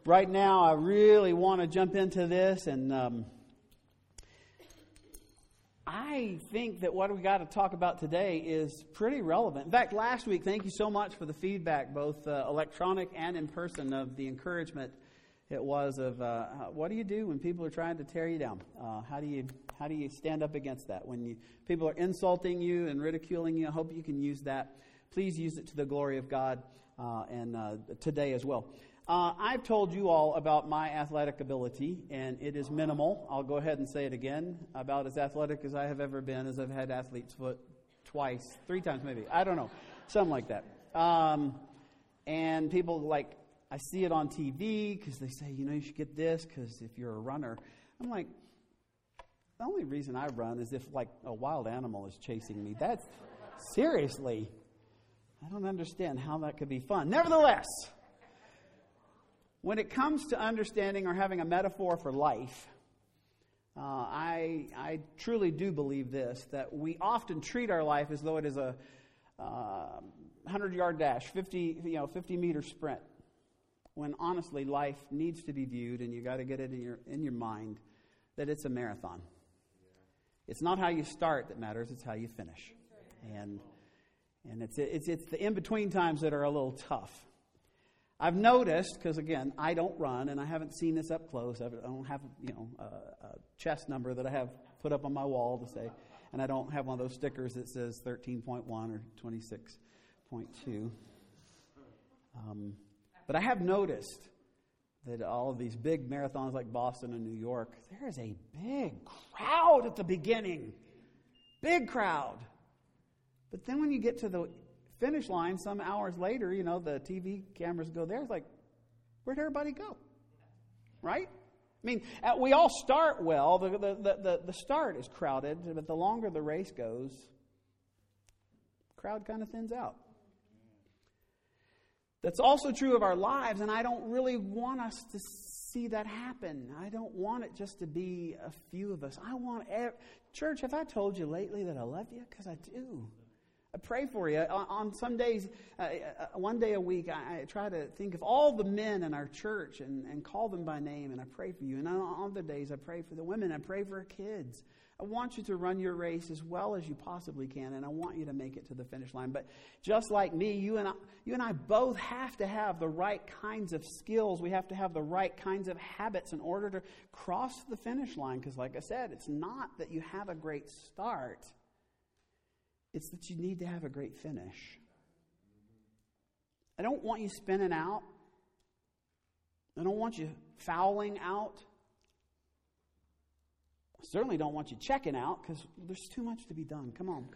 right now I really want to jump into this, and I think that what we got to talk about today is pretty relevant. In fact, last week, thank you so much for the feedback, both electronic and in person, of the encouragement it was of what do you do when people are trying to tear you down? How do you stand up against that? When people are insulting you and ridiculing you, I hope you can use that. Please use it to the glory of God and today as well. I've told you all about my athletic ability, and it is minimal. I'll go ahead and say it again. About as athletic as I have ever been, as I've had athlete's foot twice, 3 times maybe. I don't know. Something like that. And people I see it on TV because they say, you should get this because if you're a runner. I'm like, the only reason I run is if a wild animal is chasing me. That's seriously, I don't understand how that could be fun. Nevertheless, when it comes to understanding or having a metaphor for life, I truly do believe this, that we often treat our life as though it is a 100-yard dash, 50-meter sprint. When honestly, life needs to be viewed, and you got to get it in your mind, that it's a marathon. It's not how you start that matters; it's how you finish. And it's the in between times that are a little tough. I've noticed, because again, I don't run, and I haven't seen this up close. I don't have a chest number that I have put up on my wall to say, and I don't have one of those stickers that says 13.1 or 26.2. But I have noticed that all of these big marathons like Boston and New York, there is a big crowd at the beginning. Big crowd. But then when you get to the finish line some hours later, the TV cameras go there. It's like, where'd everybody go? Right? I mean, we all start well. The start is crowded, but the longer the race goes, the crowd kind of thins out. That's also true of our lives, and I don't really want us to see that happen. I don't want it just to be a few of us. I want church, have I told you lately that I love you? Because I do. I pray for you. On some days, one day a week, I try to think of all the men in our church and call them by name, and I pray for you. And on other days, I pray for the women. I pray for our kids. I want you to run your race as well as you possibly can, and I want you to make it to the finish line. But just like me, you and I both have to have the right kinds of skills. We have to have the right kinds of habits in order to cross the finish line. Because like I said, it's not that you have a great start. It's that you need to have a great finish. I don't want you spinning out. I don't want you fouling out. I certainly don't want you checking out because there's too much to be done. Come on.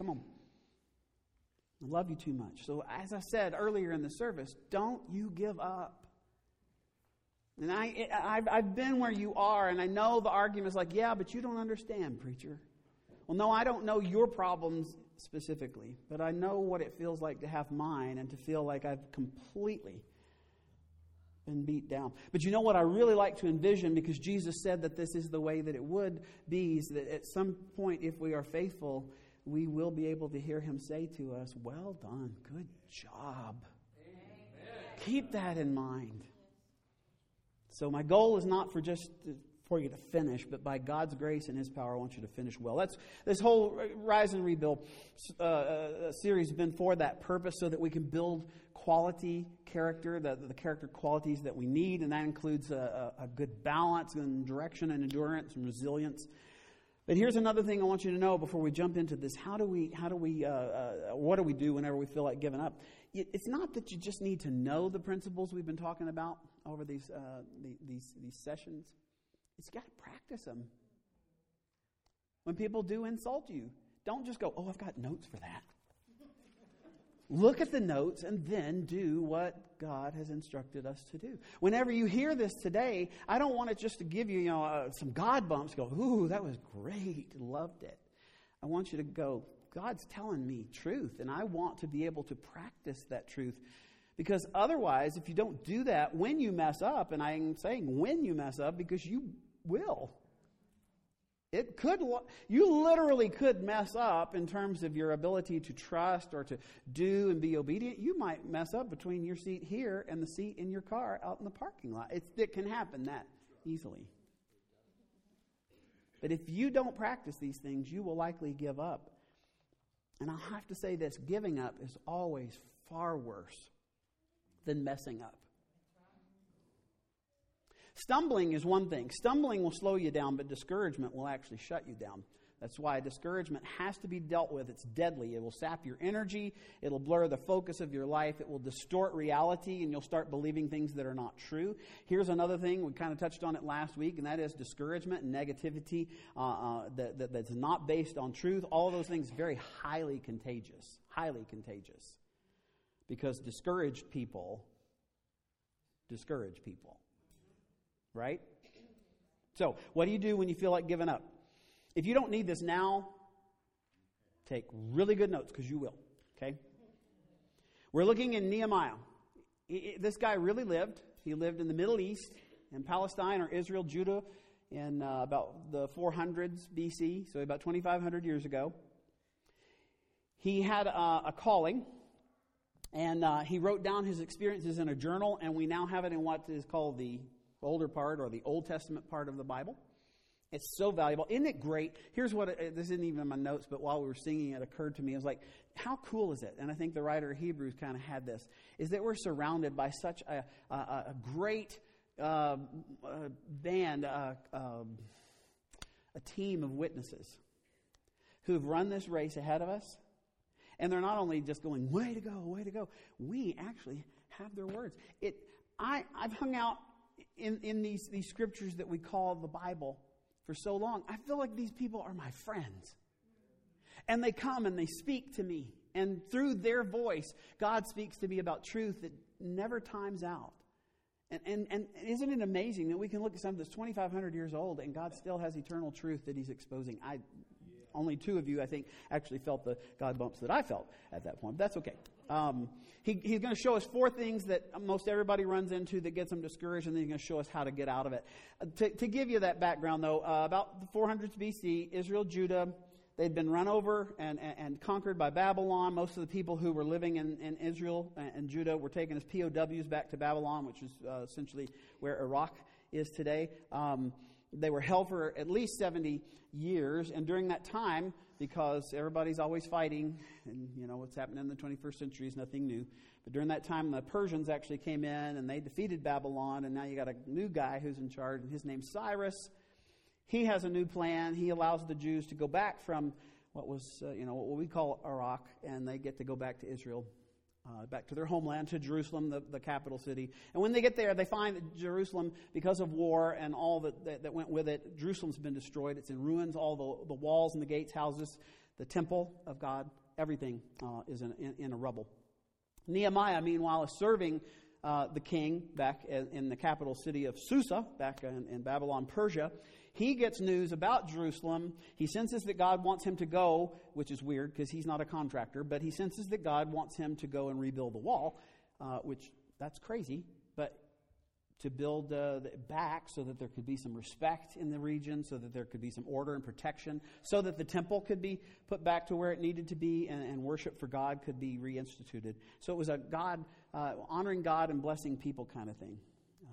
I love you too much. So as I said earlier in the service, don't you give up. And I've been where you are, and I know the argument is like, yeah, but you don't understand, preacher. Well, no, I don't know your problems specifically, but I know what it feels like to have mine and to feel like I've completely been beat down. But you know what I really like to envision, because Jesus said that this is the way that it would be, is that at some point, if we are faithful, we will be able to hear him say to us, well done, good job. Amen. Keep that in mind. So my goal is not for you to finish, but by God's grace and his power, I want you to finish well. That's this whole Rise and Rebuild series has been for that purpose, so that we can build quality character, the character qualities that we need, and that includes a good balance and direction and endurance and resilience. But here's another thing I want you to know before we jump into this. What do we do whenever we feel like giving up? It's not that you just need to know the principles we've been talking about over these sessions. It's got to practice them. When people do insult you, don't just go, oh, I've got notes for that. Look at the notes and then do what God has instructed us to do. Whenever you hear this today, I don't want it just to give you, some God bumps. Go, ooh, that was great. Loved it. I want you to go, God's telling me truth, and I want to be able to practice that truth. Because otherwise, if you don't do that, when you mess up, and I'm saying when you mess up, because you will. You literally could mess up in terms of your ability to trust or to do and be obedient. You might mess up between your seat here and the seat in your car out in the parking lot. It can happen that easily. But if you don't practice these things, you will likely give up. And I'll have to say this, giving up is always far worse than messing up. Stumbling is one thing. Stumbling will slow you down, but discouragement will actually shut you down. That's why discouragement has to be dealt with. It's deadly. It will sap your energy. It'll blur the focus of your life. It will distort reality, and you'll start believing things that are not true. Here's another thing. We kind of touched on it last week, and that is discouragement and negativity that's not based on truth. All of those things very highly contagious. Highly contagious. Because discouraged people discourage people. Right? So, what do you do when you feel like giving up? If you don't need this now, take really good notes because you will. Okay? We're looking in Nehemiah. This guy really lived. He lived in the Middle East, in Palestine or Israel, Judah, in about the 400s BC, so about 2,500 years ago. He had a calling, and he wrote down his experiences in a journal, and we now have it in what is called the older part or the Old Testament part of the Bible. It's so valuable. Isn't it great? Here's what, this isn't even in my notes, but while we were singing, it occurred to me. I was like, how cool is it? And I think the writer of Hebrews kind of had this, is that we're surrounded by such a great band, a team of witnesses who've run this race ahead of us. And they're not only just going, way to go, way to go. We actually have their words. I've hung out in these scriptures that we call the Bible for so long. I feel like these people are my friends. And they come and they speak to me. And through their voice, God speaks to me about truth that never times out. And isn't it amazing that we can look at something that's 2,500 years old and God still has eternal truth that He's exposing? Only two of you, I think, actually felt the God bumps that I felt at that point. But that's okay. He's going to show us 4 things that most everybody runs into that gets them discouraged, and then he's going to show us how to get out of it. To give you that background, though, about the 400s BC, Israel, Judah, they'd been run over and conquered by Babylon. Most of the people who were living in Israel and Judah were taken as POWs back to Babylon, which is essentially where Iraq is today. They were held for at least 70 years, and during that time, because everybody's always fighting, and you know what's happening in the 21st century is nothing new, but during that time, the Persians actually came in, and they defeated Babylon, and now you got a new guy who's in charge, and his name's Cyrus. He has a new plan. He allows the Jews to go back from what was, what we call Iraq, and they get to go back to Israel. Back to their homeland, to Jerusalem, the capital city. And when they get there, they find that Jerusalem, because of war and all that went with it, Jerusalem's been destroyed. It's in ruins. All the walls and the gates, houses, the temple of God, everything is in a rubble. Nehemiah, meanwhile, is serving the king back in the capital city of Susa, back in Babylon, Persia. He gets news about Jerusalem. He senses that God wants him to go, which is weird because he's not a contractor, but he senses that God wants him to go and rebuild the wall, which that's crazy, but to build back so that there could be some respect in the region, so that there could be some order and protection, so that the temple could be put back to where it needed to be and worship for God could be reinstituted. So it was a God, honoring God and blessing people kind of thing.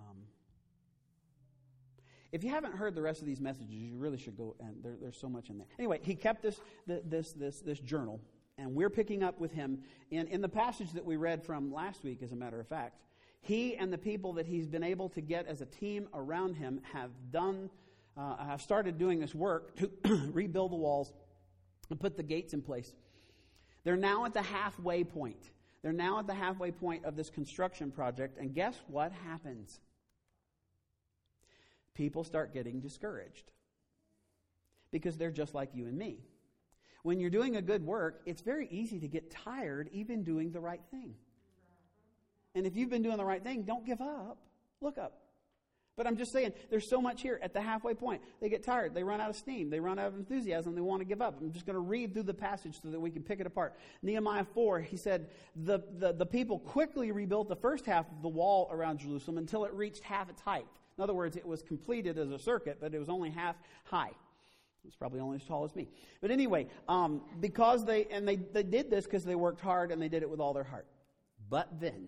If you haven't heard the rest of these messages, you really should go, and there's so much in there. Anyway, he kept this journal, and we're picking up with him in the passage that we read from last week, as a matter of fact. He and the people that he's been able to get as a team around him have started doing this work to rebuild the walls and put the gates in place. They're now at the halfway point. They're now at the halfway point of this construction project, and guess what happens? People start getting discouraged because they're just like you and me. When you're doing a good work, it's very easy to get tired even doing the right thing. And if you've been doing the right thing, don't give up. Look up. But I'm just saying, there's so much here at the halfway point. They get tired. They run out of steam. They run out of enthusiasm. They want to give up. I'm just going to read through the passage so that we can pick it apart. Nehemiah 4, he said, the people quickly rebuilt the first half of the wall around Jerusalem until it reached half its height. In other words, it was completed as a circuit, but it was only half high. It's probably only as tall as me. But anyway, because they did this because they worked hard and they did it with all their heart. But then,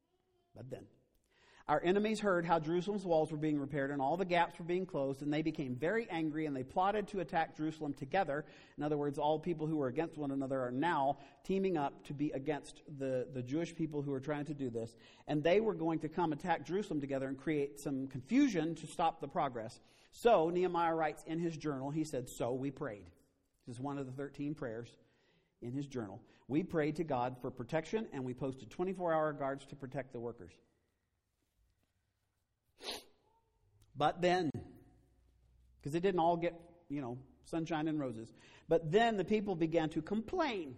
our enemies heard how Jerusalem's walls were being repaired and all the gaps were being closed, and they became very angry, and they plotted to attack Jerusalem together. In other words, all people who were against one another are now teaming up to be against the Jewish people who are trying to do this. And they were going to come attack Jerusalem together and create some confusion to stop the progress. So Nehemiah writes in his journal, he said, so we prayed. This is one of the 13 prayers in his journal. We prayed to God for protection, and we posted 24-hour guards to protect the workers. But then, because it didn't all get, sunshine and roses. But then the people began to complain.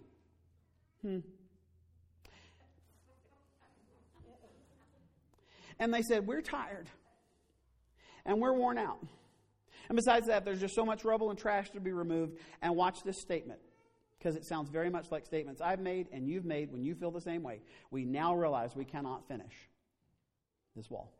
And they said, we're tired. And we're worn out. And besides that, there's just so much rubble and trash to be removed. And watch this statement, because it sounds very much like statements I've made and you've made when you feel the same way. We now realize we cannot finish this wall.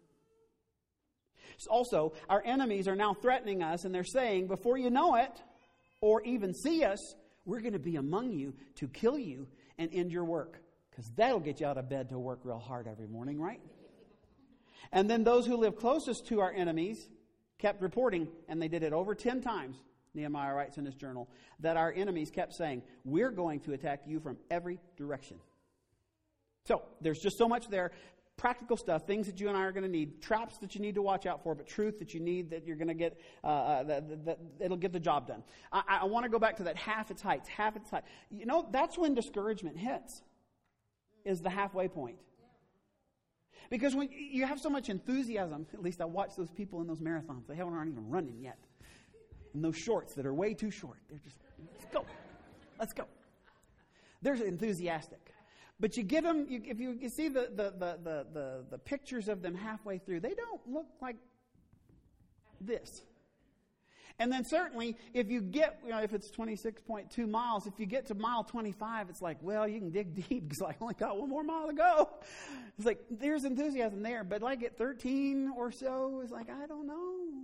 Also, our enemies are now threatening us, and they're saying, before you know it, or even see us, we're going to be among you to kill you and end your work. Because that'll get you out of bed to work real hard every morning, right? And then those who live closest to our enemies kept reporting, and they did it over 10 times, Nehemiah writes in his journal, that our enemies kept saying, we're going to attack you from every direction. So, there's just so much there. Practical stuff, things that you and I are going to need, traps that you need to watch out for, but truth that you need that you're going to get, that it'll get the job done. I want to go back to that half its height. That's when discouragement hits, is the halfway point. Because when you have so much enthusiasm, at least I watch those people in those marathons, they aren't even running yet. In those shorts that are way too short, they're just, let's go. They're enthusiastic. But you get them, if you see the pictures of them halfway through, they don't look like this. And then certainly, if you get, if it's 26.2 miles, if you get to mile 25, it's like, well, you can dig deep because I only got one more mile to go. It's like, there's enthusiasm there. But like at 13 or so, it's like, I don't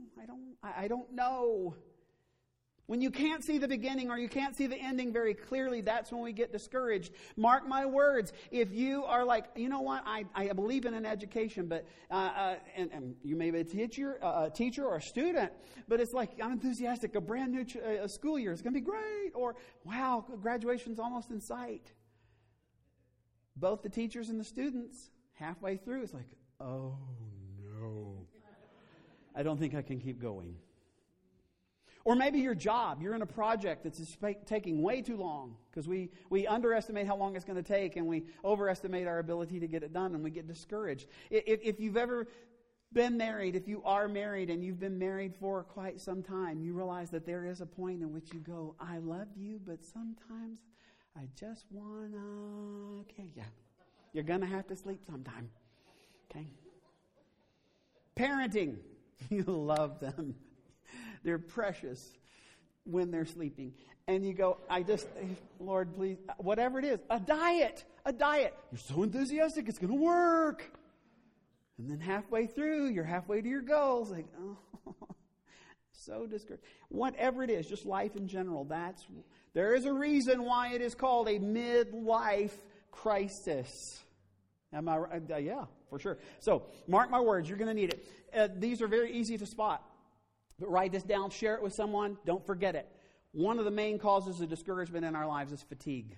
know. When you can't see the beginning or you can't see the ending very clearly, that's when we get discouraged. Mark my words. If you are like, you know what, I believe in an education, but and you may be a teacher or a student, but it's like, I'm enthusiastic. A brand new school year is going to be great. Or, wow, graduation's almost in sight. Both the teachers and the students, halfway through, it's like, oh no, I don't think I can keep going. Or maybe your job, you're in a project that's taking way too long because we underestimate how long it's going to take and we overestimate our ability to get it done and we get discouraged. If you've ever been married, if you are married and you've been married for quite some time, you realize that there is a point in which you go, I love you, but sometimes I just want to kill you. You're going to have to sleep sometime. Okay? Parenting, you love them. They're precious when they're sleeping. And you go, Lord, please, whatever it is, a diet. You're so enthusiastic, it's going to work. And then halfway through, you're halfway to your goals. Like, oh, so discouraged. Whatever it is, just life in general, there is a reason why it is called a midlife crisis. Am I right? Yeah, for sure. So, mark my words, you're going to need it. These are very easy to spot. But write this down, share it with someone, don't forget it. One of the main causes of discouragement in our lives is fatigue.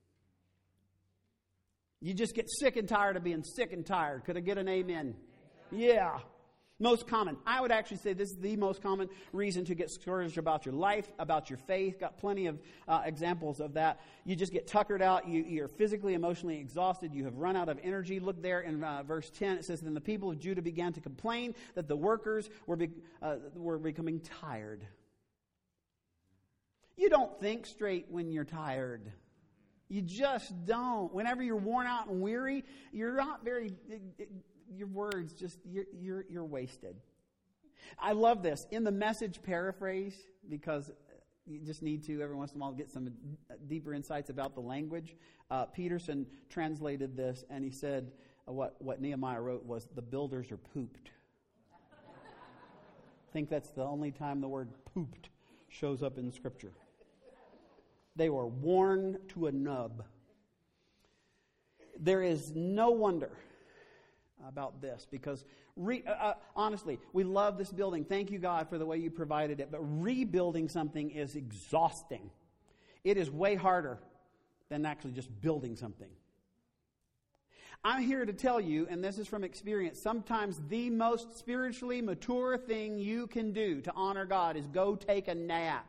You just get sick and tired of being sick and tired. Could I get an amen? Yeah. Most common. I would actually say this is the most common reason to get discouraged about your life, about your faith. Got plenty of examples of that. You just get tuckered out. You're physically, emotionally exhausted. You have run out of energy. Look there in verse 10. It says, then the people of Judah began to complain that the workers were becoming tired. You don't think straight when you're tired. You just don't. Whenever you're worn out and weary, you're not very... your words just, you're wasted. I love this. In the Message paraphrase, because you just need to every once in a while get some deeper insights about the language, Peterson translated this and he said what Nehemiah wrote was, the builders are pooped. I think that's the only time the word pooped shows up in Scripture. They were worn to a nub. There is no wonder about this because, honestly, we love this building. Thank you, God, for the way you provided it. But rebuilding something is exhausting. It is way harder than actually just building something. I'm here to tell you, and this is from experience, sometimes the most spiritually mature thing you can do to honor God is go take a nap.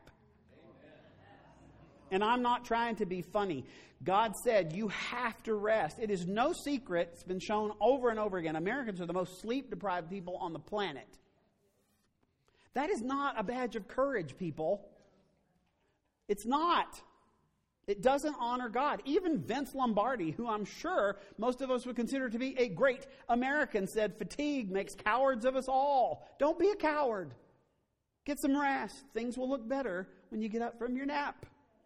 And I'm not trying to be funny. God said you have to rest. It is no secret. It's been shown over and over again. Americans are the most sleep-deprived people on the planet. That is not a badge of courage, people. It's not. It doesn't honor God. Even Vince Lombardi, who I'm sure most of us would consider to be a great American, said fatigue makes cowards of us all. Don't be a coward. Get some rest. Things will look better when you get up from your nap.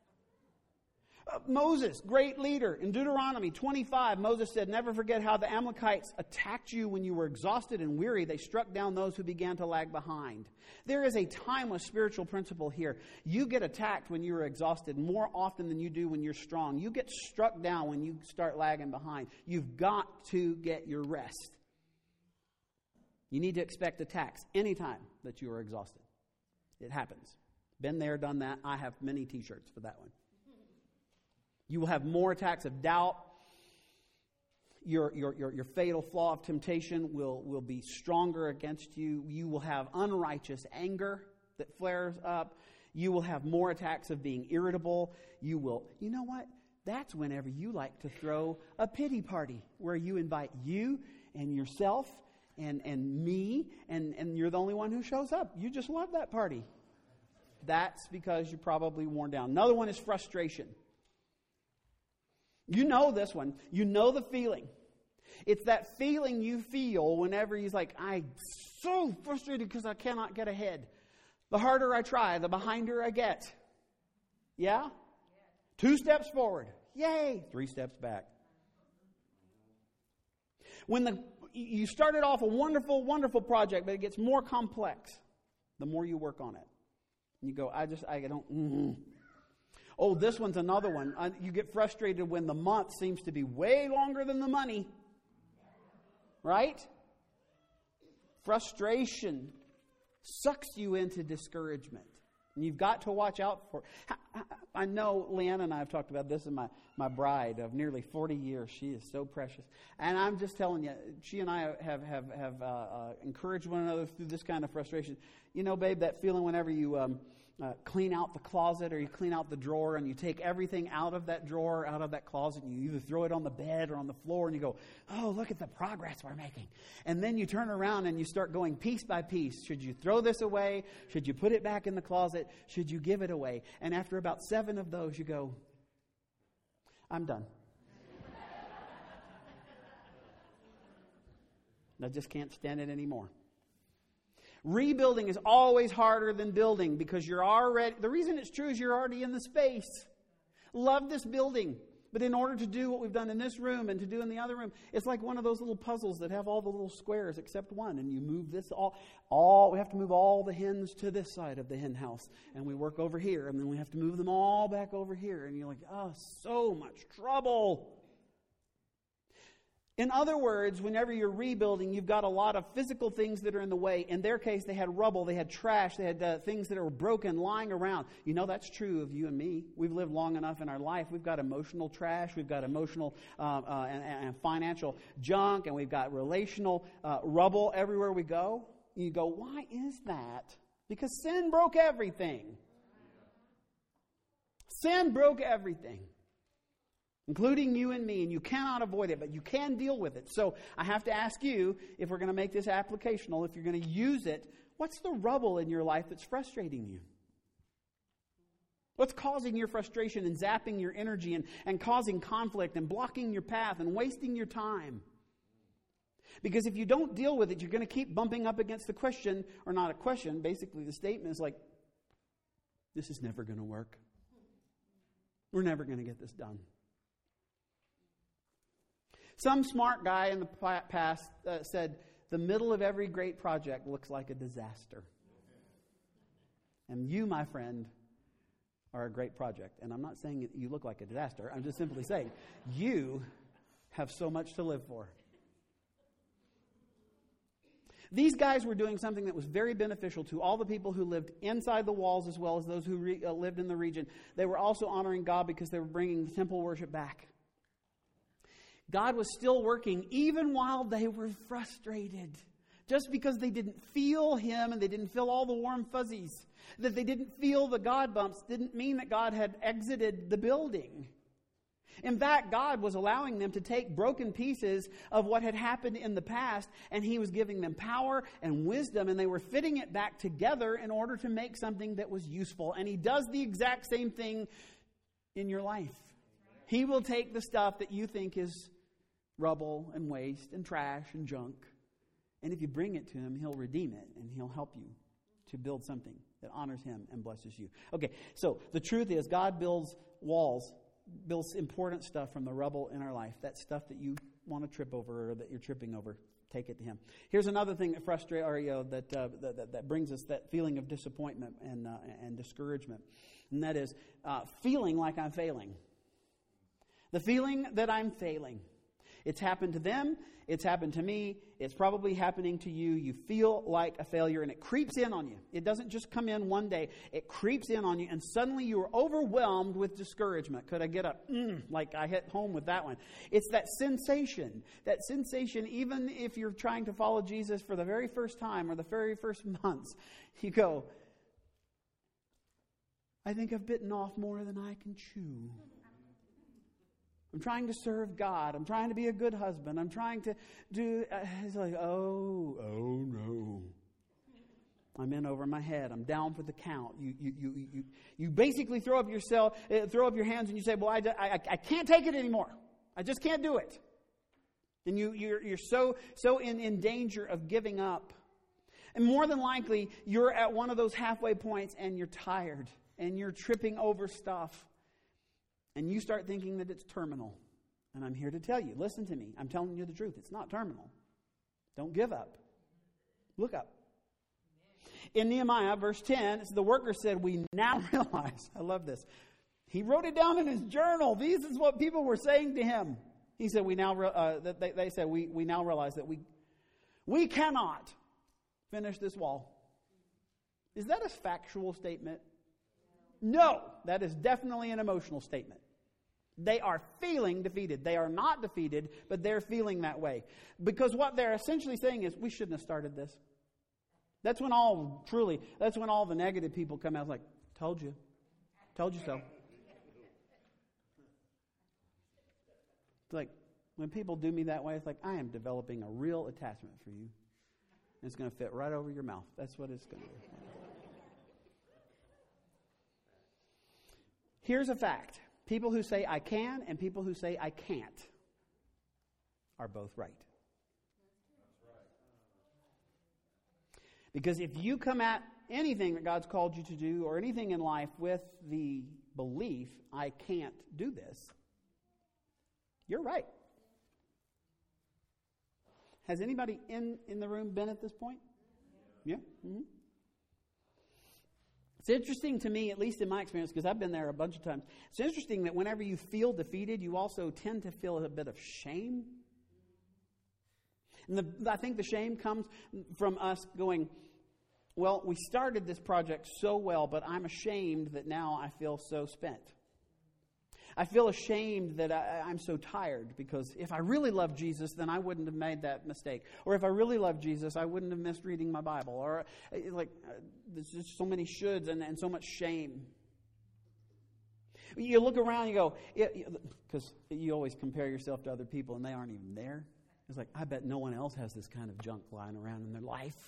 Moses, great leader. In Deuteronomy 25, Moses said, never forget how the Amalekites attacked you when you were exhausted and weary. They struck down those who began to lag behind. There is a timeless spiritual principle here. You get attacked when you're exhausted more often than you do when you're strong. You get struck down when you start lagging behind. You've got to get your rest. You need to expect attacks anytime that you are exhausted. It happens. Been there, done that. I have many t-shirts for that one. You will have more attacks of doubt. Your fatal flaw of temptation will be stronger against you. You will have unrighteous anger that flares up. You will have more attacks of being irritable. You know what? That's whenever you like to throw a pity party where you invite you and yourself and me and you're the only one who shows up. You just love that party. That's because you're probably worn down. Another one is frustration. You know this one. You know the feeling. It's that feeling you feel whenever you're like, I'm so frustrated because I cannot get ahead. The harder I try, the behinder I get. Yeah? 2 steps forward. Yay! 3 steps back. When you started off a wonderful, wonderful project, but it gets more complex the more you work on it. And you go, I don't... Oh, this one's another one. You get frustrated when the month seems to be way longer than the money. Right? Frustration sucks you into discouragement. And you've got to watch out for it. I know Leanna and I have talked about this in my bride of nearly 40 years. She is so precious. And I'm just telling you, she and I have encouraged one another through this kind of frustration. You know, babe, that feeling whenever you... clean out the closet or you clean out the drawer and you take everything out of that drawer, out of that closet, and you either throw it on the bed or on the floor and you go, oh, look at the progress we're making. And then you turn around and you start going piece by piece. Should you throw this away? Should you put it back in the closet? Should you give it away? And after about 7 of those, you go, I'm done. I just can't stand it anymore. Rebuilding is always harder than building because the reason it's true is you're already in the space. Love this building. But in order to do what we've done in this room and to do in the other room, it's like one of those little puzzles that have all the little squares except one. And you move this we have to move all the hens to this side of the hen house. And we work over here. And then we have to move them all back over here. And you're like, oh, so much trouble. In other words, whenever you're rebuilding, you've got a lot of physical things that are in the way. In their case, they had rubble, they had trash, they had things that were broken lying around. You know, that's true of you and me. We've lived long enough in our life. We've got emotional trash, we've got emotional and financial junk, and we've got relational rubble everywhere we go. And you go, why is that? Because sin broke everything. Sin broke everything. Including you and me, and you cannot avoid it, but you can deal with it. So I have to ask you, if we're going to make this applicational, if you're going to use it, what's the rubble in your life that's frustrating you? What's causing your frustration and zapping your energy and causing conflict and blocking your path and wasting your time? Because if you don't deal with it, you're going to keep bumping up against the question, or not a question, basically the statement is like, this is never going to work. We're never going to get this done. Some smart guy in the past said, the middle of every great project looks like a disaster. And you, my friend, are a great project. And I'm not saying that you look like a disaster. I'm just simply saying you have so much to live for. These guys were doing something that was very beneficial to all the people who lived inside the walls as well as those who lived in the region. They were also honoring God because they were bringing the temple worship back. God was still working even while they were frustrated. Just because they didn't feel Him and they didn't feel all the warm fuzzies, that they didn't feel the God bumps, didn't mean that God had exited the building. In fact, God was allowing them to take broken pieces of what had happened in the past, and He was giving them power and wisdom, and they were fitting it back together in order to make something that was useful. And He does the exact same thing in your life. He will take the stuff that you think is rubble and waste and trash and junk, and if you bring it to Him, He'll redeem it, and He'll help you to build something that honors Him and blesses you. Okay, so the truth is God builds walls, builds important stuff from the rubble in our life. That stuff that you want to trip over or that you're tripping over, take it to Him. Here's another thing that frustrates that brings us that feeling of disappointment and discouragement, and that is feeling like I'm failing. The feeling that I'm failing. It's happened to them. It's happened to me. It's probably happening to you. You feel like a failure, and it creeps in on you. It doesn't just come in one day. It creeps in on you, and suddenly you are overwhelmed with discouragement. Could I get a like I hit home with that one? It's that sensation. That sensation, even if you're trying to follow Jesus for the very first time or the very first months, you go, I think I've bitten off more than I can chew. I'm trying to serve God. I'm trying to be a good husband. I'm trying to do... it's like, oh no. I'm in over my head. I'm down for the count. You basically throw up your hands and you say, well, I can't take it anymore. I just can't do it. And you're so in danger of giving up. And more than likely, you're at one of those halfway points and you're tired and you're tripping over stuff. And you start thinking that it's terminal. And I'm here to tell you, listen to me. I'm telling you the truth. It's not terminal. Don't give up. Look up. In Nehemiah, verse 10, the worker said, we now realize. I love this. He wrote it down in his journal. This is what people were saying to him. He said, we now realize that we cannot finish this wall. Is that a factual statement? No, that is definitely an emotional statement. They are feeling defeated. They are not defeated, but they're feeling that way. Because what they're essentially saying is, we shouldn't have started this. That's when all the negative people come out like, told you so. It's like, when people do me that way, it's like, I am developing a real attachment for you. And it's going to fit right over your mouth. That's what it's going to do. Here's a fact. People who say I can and people who say I can't are both right. Because if you come at anything that God's called you to do or anything in life with the belief, I can't do this, you're right. Has anybody in the room been at this point? Yeah? Mm-hmm. It's interesting to me, at least in my experience, because I've been there a bunch of times. It's interesting that whenever you feel defeated, you also tend to feel a bit of shame. And I think the shame comes from us going, well, we started this project so well, but I'm ashamed that now I feel so spent. I feel ashamed that I'm so tired because if I really loved Jesus, then I wouldn't have made that mistake. Or if I really loved Jesus, I wouldn't have missed reading my Bible. Or there's just so many shoulds and so much shame. You look around and you go, because you always compare yourself to other people and they aren't even there. It's like, I bet no one else has this kind of junk lying around in their life.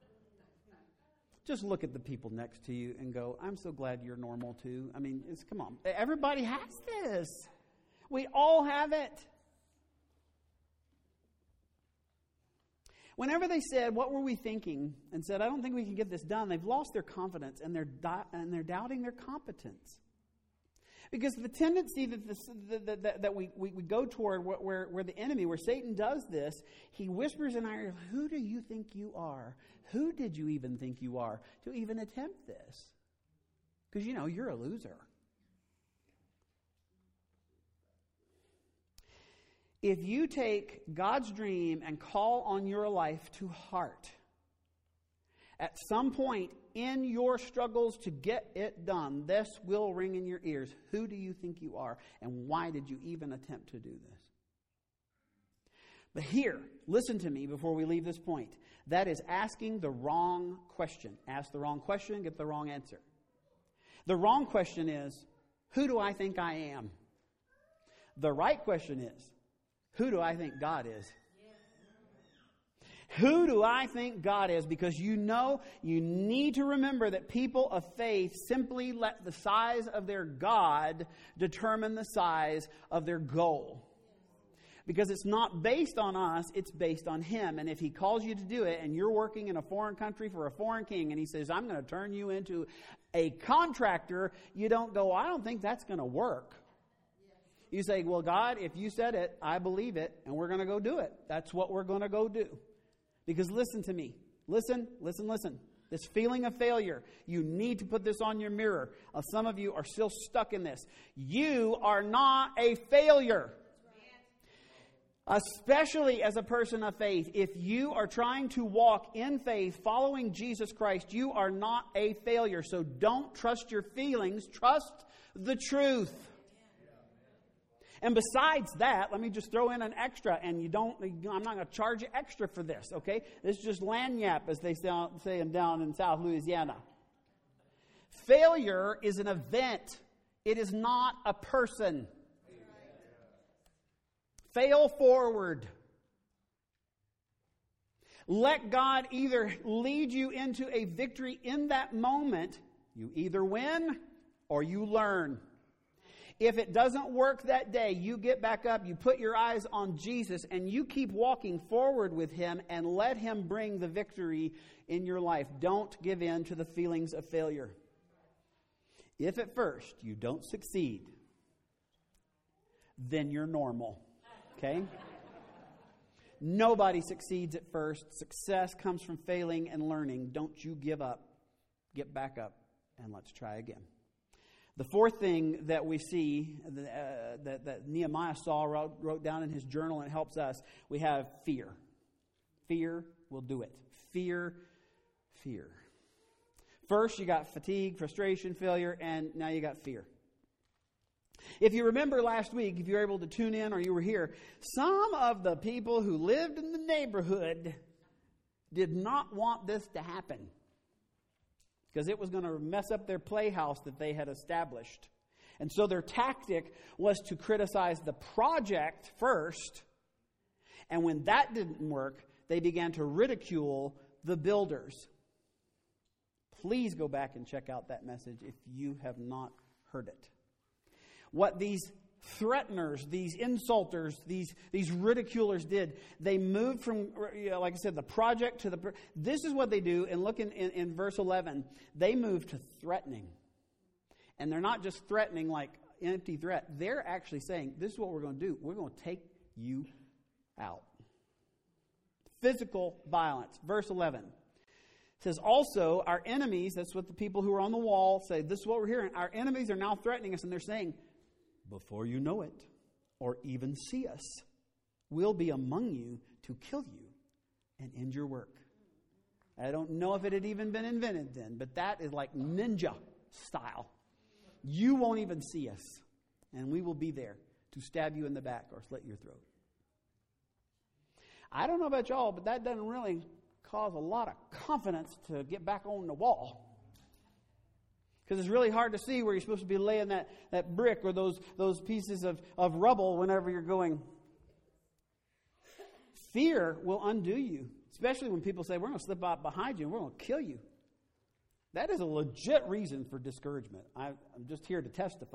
Just look at the people next to you and go, I'm so glad you're normal too. I mean, come on. Everybody has this. We all have it. Whenever they said, what were we thinking? And said, I don't think we can get this done. They've lost their confidence and they're doubting their competence. Because the tendency that we go toward where the enemy, where Satan does this, he whispers in our ear, who do you think you are? Who did you even think you are to even attempt this? Because you're a loser. If you take God's dream and call on your life to heart, at some point in your struggles to get it done, this will ring in your ears. Who do you think you are? And why did you even attempt to do this? But here, listen to me before we leave this point. That is asking the wrong question. Ask the wrong question, get the wrong answer. The wrong question is, who do I think I am? The right question is, who do I think God is? Who do I think God is? Because you need to remember that people of faith simply let the size of their God determine the size of their goal. Because it's not based on us, it's based on Him. And if He calls you to do it, and you're working in a foreign country for a foreign king, and He says, I'm going to turn you into a contractor, you don't go, I don't think that's going to work. You say, well, God, if you said it, I believe it, and we're going to go do it. That's what we're going to go do. Because listen to me. Listen. This feeling of failure, you need to put this on your mirror. Some of you are still stuck in this. You are not a failure. Especially as a person of faith. If you are trying to walk in faith, following Jesus Christ, you are not a failure. So don't trust your feelings. Trust the truth. And besides that, let me just throw in an extra, and I'm not going to charge you extra for this, okay? This is just lagniappe, as they say down in South Louisiana. Failure is an event. It is not a person. Fail forward. Let God either lead you into a victory in that moment. You either win or you learn. If it doesn't work that day, you get back up, you put your eyes on Jesus, and you keep walking forward with Him and let Him bring the victory in your life. Don't give in to the feelings of failure. If at first you don't succeed, then you're normal. Okay? Nobody succeeds at first. Success comes from failing and learning. Don't you give up. Get back up and let's try again. The fourth thing that we see that Nehemiah saw, wrote down in his journal, and it helps us, we have fear. Fear will do it. Fear. First, you got fatigue, frustration, failure, and now you got fear. If you remember last week, if you were able to tune in or you were here, some of the people who lived in the neighborhood did not want this to happen, because it was going to mess up their playhouse that they had established. And so their tactic was to criticize the project first. And when that didn't work, they began to ridicule the builders. Please go back and check out that message if you have not heard it. What these threateners, these insulters, these ridiculers did, they moved from, like I said, the project to the... This is what they do, and look in verse 11. They move to threatening. And they're not just threatening like empty threat. They're actually saying, this is what we're going to do. We're going to take you out. Physical violence. Verse 11. It says, also, our enemies, that's what the people who are on the wall say, this is what we're hearing. Our enemies are now threatening us, and they're saying, before you know it, or even see us, we'll be among you to kill you and end your work. I don't know if it had even been invented then, but that is like ninja style. You won't even see us, and we will be there to stab you in the back or slit your throat. I don't know about y'all, but that doesn't really cause a lot of confidence to get back on the wall. Because it's really hard to see where you're supposed to be laying that brick or those pieces of rubble whenever you're going. Fear will undo you, especially when people say, we're going to slip out behind you and we're going to kill you. That is a legit reason for discouragement. I'm just here to testify.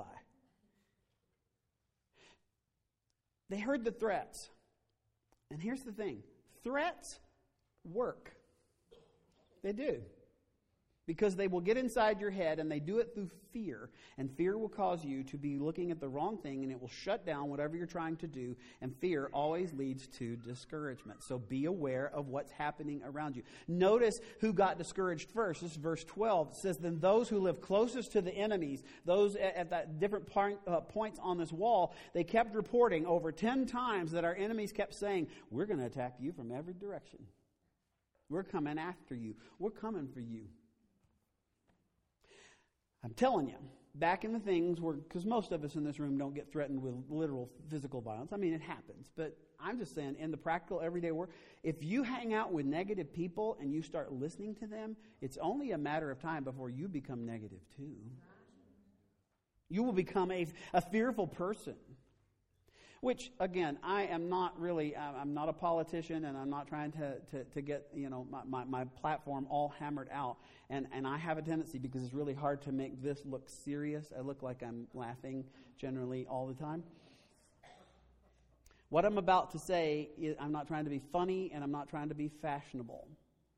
They heard the threats. And here's the thing. Threats work. They do. Because they will get inside your head, and they do it through fear. And fear will cause you to be looking at the wrong thing, and it will shut down whatever you're trying to do. And fear always leads to discouragement. So be aware of what's happening around you. Notice who got discouraged first. This is verse 12. It says, then those who live closest to the enemies, those at that different points on this wall, they kept reporting over 10 times that our enemies kept saying, we're going to attack you from every direction. We're coming after you. We're coming for you. I'm telling you, back in the things where, because most of us in this room don't get threatened with literal physical violence. I mean, it happens. But I'm just saying, in the practical, everyday work, if you hang out with negative people and you start listening to them, it's only a matter of time before you become negative too. You will become a fearful person. Which, again, I am not really, I'm not a politician, and I'm not trying to get, my platform all hammered out. And I have a tendency, because it's really hard to make this look serious. I look like I'm laughing generally all the time. What I'm about to say is, I'm not trying to be funny, and I'm not trying to be fashionable.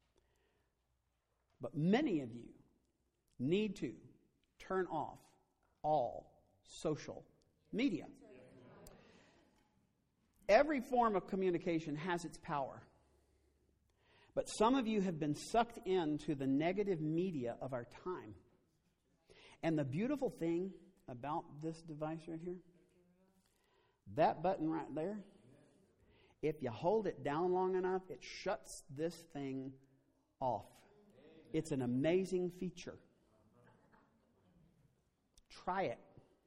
But many of you need to turn off all social media. Every form of communication has its power. But some of you have been sucked into the negative media of our time. And the beautiful thing about this device right here, that button right there, if you hold it down long enough, it shuts this thing off. It's an amazing feature. Try it.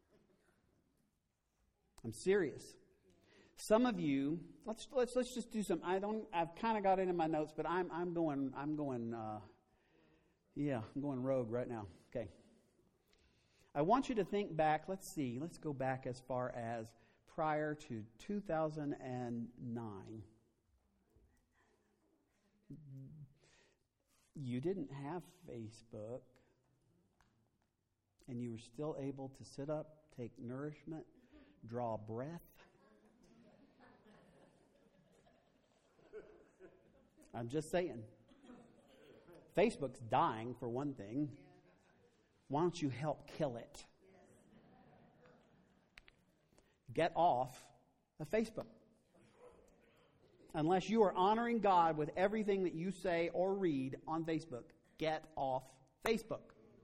I'm serious. Some of you, let's just do some. I've kind of got it in my notes, but I'm going rogue right now. Okay. I want you to think back. Let's go back as far as prior to 2009. You didn't have Facebook, and you were still able to sit up, take nourishment, draw breath. I'm just saying. Facebook's dying, for one thing. Why don't you help kill it? Get off of Facebook. Unless you are honoring God with everything that you say or read on Facebook, get off Facebook.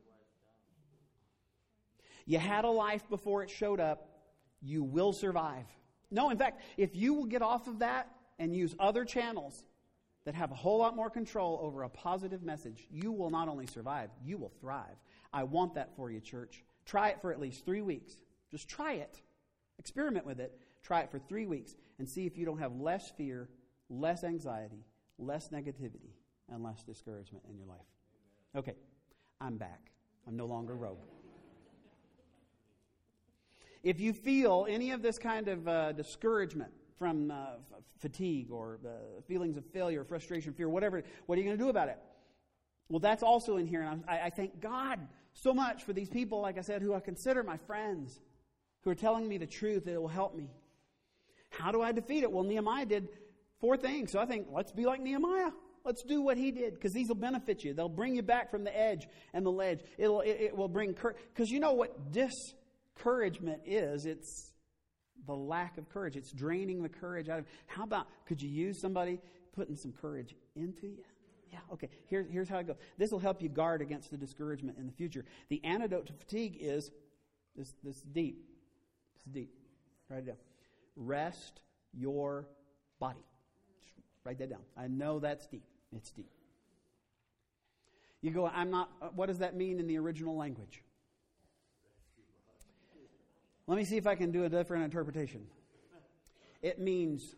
You had a life before it showed up. You will survive. No, in fact, if you will get off of that and use other channels that have a whole lot more control over a positive message, you will not only survive, you will thrive. I want that for you, church. Try it for at least 3 weeks. Just try it. Experiment with it. Try it for 3 weeks and see if you don't have less fear, less anxiety, less negativity, and less discouragement in your life. Okay, I'm back. I'm no longer rogue. If you feel any of this kind of discouragement from fatigue or feelings of failure, frustration, fear, whatever, what are you going to do about it? Well, that's also in here. And I thank God so much for these people, like I said, who I consider my friends, who are telling me the truth that will help me. How do I defeat it? Well, Nehemiah did 4 things. So I think, let's be like Nehemiah. Let's do what he did, because these will benefit you. They'll bring you back from the edge and the ledge. It will bring courage. Because you know what discouragement is? It's the lack of courage. It's draining the courage out of. How about, could you use somebody putting some courage into you? Yeah, okay. Here's how it goes. This will help you guard against the discouragement in the future. The antidote to fatigue is this deep. It's deep. Write it down. Rest your body. Just write that down. I know that's deep. It's deep. You go, I'm not, what does that mean in the original language? Let me see if I can do a different interpretation. It means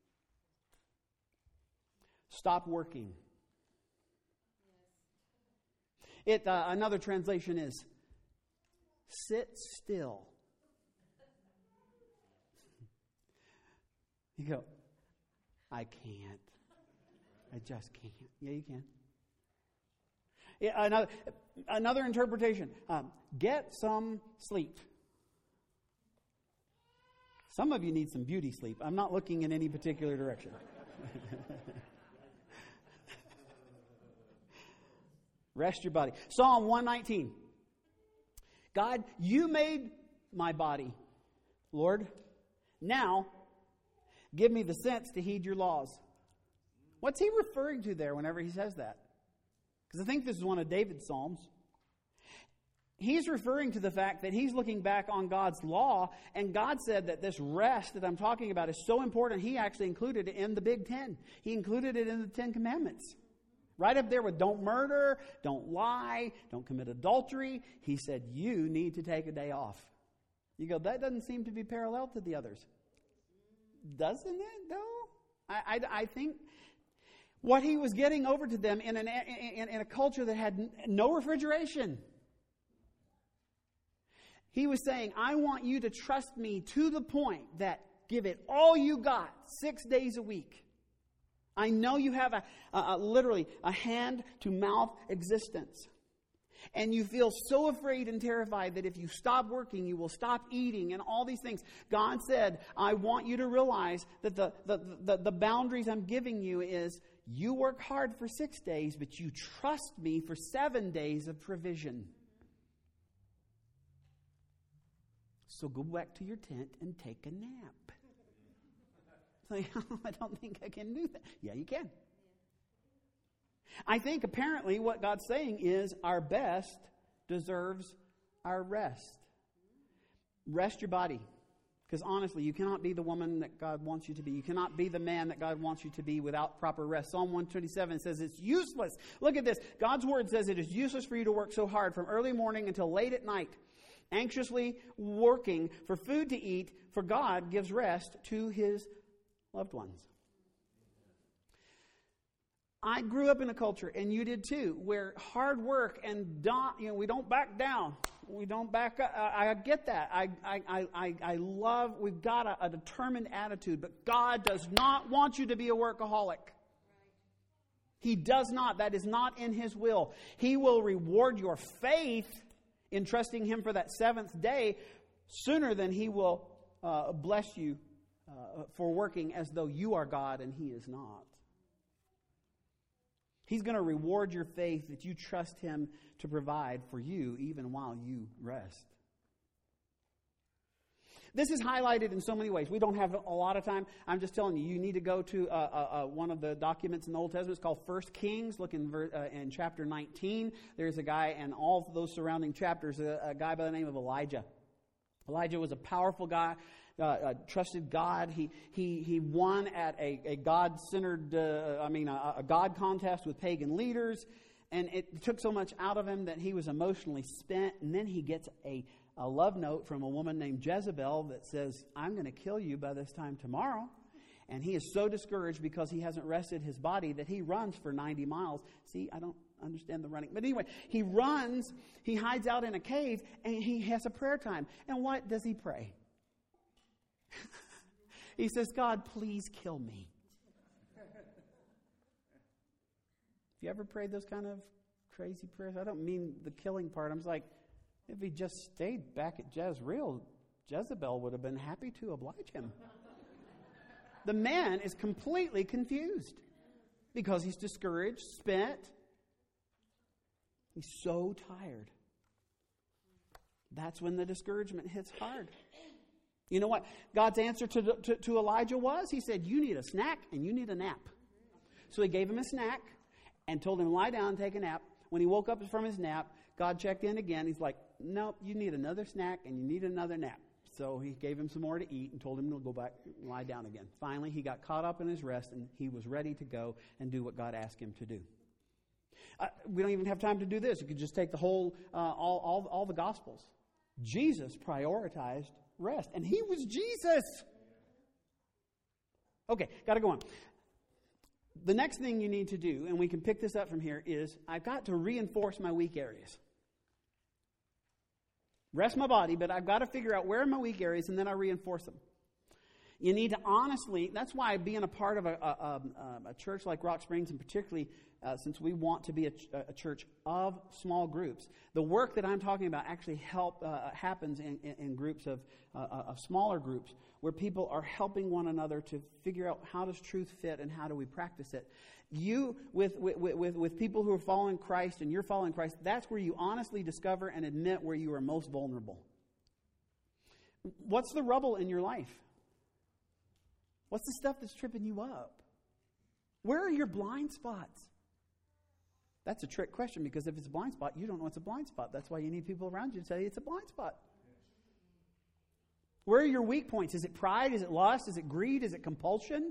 stop working. Another translation is sit still. You go, I can't. I just can't. Yeah, you can. Yeah, another interpretation. Get some sleep. Some of you need some beauty sleep. I'm not looking in any particular direction. Rest your body. Psalm 119. God, you made my body. Lord, now give me the sense to heed your laws. What's he referring to there whenever he says that? Because I think this is one of David's Psalms. He's referring to the fact that he's looking back on God's law, and God said that this rest that I'm talking about is so important, he actually included it in the Big Ten. He included it in the Ten Commandments. Right up there with don't murder, don't lie, don't commit adultery. He said, you need to take a day off. You go, that doesn't seem to be parallel to the others. Doesn't it, though? I think what he was getting over to them in a culture that had no refrigeration. He was saying, I want you to trust me to the point that give it all you got 6 days a week. I know you have literally a hand-to-mouth existence. And you feel so afraid and terrified that if you stop working, you will stop eating and all these things. God said, I want you to realize that the boundaries I'm giving you is you work hard for 6 days, but you trust me for 7 days of provision. So go back to your tent and take a nap. Like, I don't think I can do that. Yeah, you can. I think apparently what God's saying is our best deserves our rest. Rest your body. Because honestly, you cannot be the woman that God wants you to be. You cannot be the man that God wants you to be without proper rest. Psalm 127 says it's useless. Look at this. God's word says it is useless for you to work so hard from early morning until late at night, anxiously working for food to eat, for God gives rest to his loved ones. I grew up in a culture, and you did too, where hard work and we don't back down. We don't back up. I get that. I love, we've got a determined attitude, but God does not want you to be a workaholic. He does not. That is not in his will. He will reward your faith in trusting him for that seventh day sooner than he will bless you for working as though you are God and he is not. He's going to reward your faith that you trust him to provide for you even while you rest. This is highlighted in so many ways. We don't have a lot of time. I'm just telling you, you need to go to one of the documents in the Old Testament. It's called 1 Kings. Look in chapter 19. There's a guy, and all of those surrounding chapters, a guy by the name of Elijah. Elijah was a powerful guy. Trusted God. He won at a God-centered, a God contest with pagan leaders, and it took so much out of him that he was emotionally spent. And then he gets a love note from a woman named Jezebel that says, "I'm going to kill you by this time tomorrow." And he is so discouraged because he hasn't rested his body that he runs for 90 miles. See, I don't understand the running. But anyway, he runs, he hides out in a cave, and he has a prayer time. And what does he pray? He says, "God, please kill me." Have you ever prayed those kind of crazy prayers? I don't mean the killing part. I'm just like, if he just stayed back at Jezreel, Jezebel would have been happy to oblige him. The man is completely confused because he's discouraged, spent. He's so tired. That's when the discouragement hits hard. You know what God's answer to Elijah was? He said, "You need a snack and you need a nap." So he gave him a snack and told him to lie down and take a nap. When he woke up from his nap, God checked in again. He's like, "Nope, you need another snack and you need another nap." So he gave him some more to eat and told him to go back and lie down again. Finally, he got caught up in his rest and he was ready to go and do what God asked him to do. We don't even have time to do this. You could just take the whole, all the Gospels. Jesus prioritized rest, and he was Jesus. Okay, got to go on. The next thing you need to do, and we can pick this up from here, is I've got to reinforce my weak areas. Rest my body, but I've got to figure out where are my weak areas, and then I reinforce them. You need to honestly, that's why being a part of a church like Rock Springs, and particularly since we want to be a church of small groups, the work that I'm talking about actually happens in groups of smaller groups where people are helping one another to figure out how does truth fit and how do we practice it. You, with people who are following Christ and you're following Christ, that's where you honestly discover and admit where you are most vulnerable. What's the rubble in your life? What's the stuff that's tripping you up? Where are your blind spots? That's a trick question, because if it's a blind spot, you don't know it's a blind spot. That's why you need people around you to tell you it's a blind spot. Where are your weak points? Is it pride? Is it lust? Is it greed? Is it compulsion?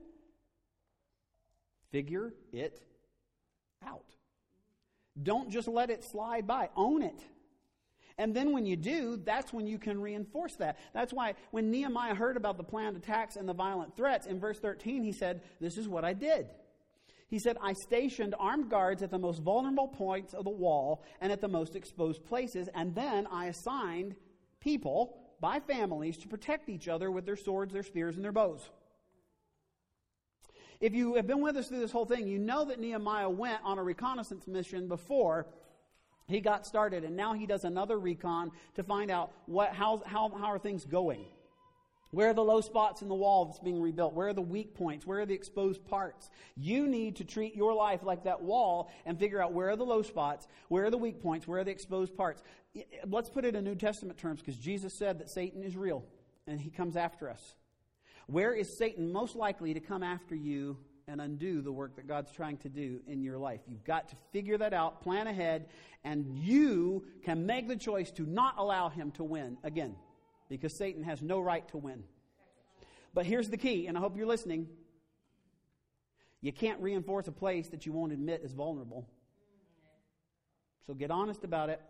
Figure it out. Don't just let it slide by. Own it. And then when you do, that's when you can reinforce that. That's why when Nehemiah heard about the planned attacks and the violent threats, in verse 13 he said, this is what I did. He said, I stationed armed guards at the most vulnerable points of the wall and at the most exposed places, and then I assigned people by families to protect each other with their swords, their spears, and their bows. If you have been with us through this whole thing, you know that Nehemiah went on a reconnaissance mission before he got started, and now he does another recon to find out how are things going. Where are the low spots in the wall that's being rebuilt? Where are the weak points? Where are the exposed parts? You need to treat your life like that wall and figure out where are the low spots, where are the weak points, where are the exposed parts. Let's put it in New Testament terms, because Jesus said that Satan is real and he comes after us. Where is Satan most likely to come after you and undo the work that God's trying to do in your life? You've got to figure that out, plan ahead, and you can make the choice to not allow him to win again, because Satan has no right to win. But here's the key, and I hope you're listening. You can't reinforce a place that you won't admit is vulnerable. So get honest about it.